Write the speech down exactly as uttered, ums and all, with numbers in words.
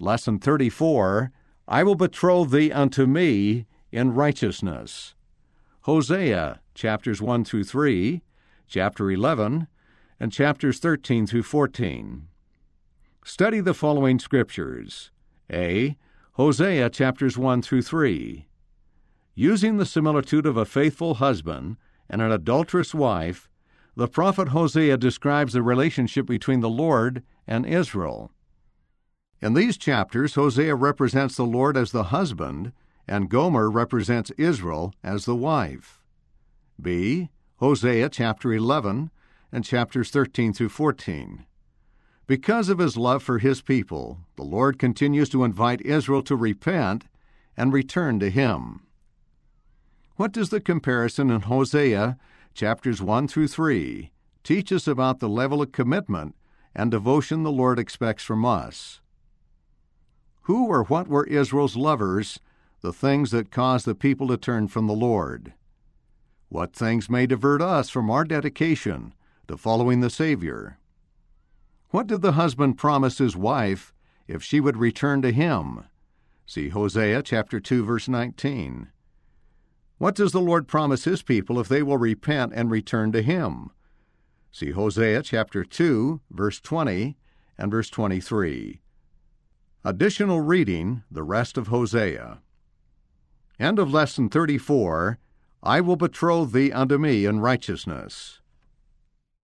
Lesson thirty-four, I will betroth thee unto me in righteousness. Hosea, chapters one through three, chapter eleven, and chapters thirteen through fourteen. Study the following scriptures. A. Hosea, chapters one through three. Using the similitude of a faithful husband and an adulterous wife, the prophet Hosea describes the relationship between the Lord and Israel. In these chapters, Hosea represents the Lord as the husband, and Gomer represents Israel as the wife. B. Hosea chapter eleven and chapters thirteen through fourteen. Because of his love for his people, the Lord continues to invite Israel to repent and return to him. What does the comparison in Hosea chapters one through three teach us about the level of commitment and devotion the Lord expects from us? Who or what were Israel's lovers, the things that caused the people to turn from the Lord? What things may divert us from our dedication to following the Savior? What did the husband promise his wife if she would return to him? See Hosea chapter two, verse nineteen. What does the Lord promise his people if they will repent and return to him? See Hosea chapter two, verse twenty and verse twenty-three. Additional reading, the rest of Hosea. End of lesson thirty-four. I will betroth thee unto me in righteousness.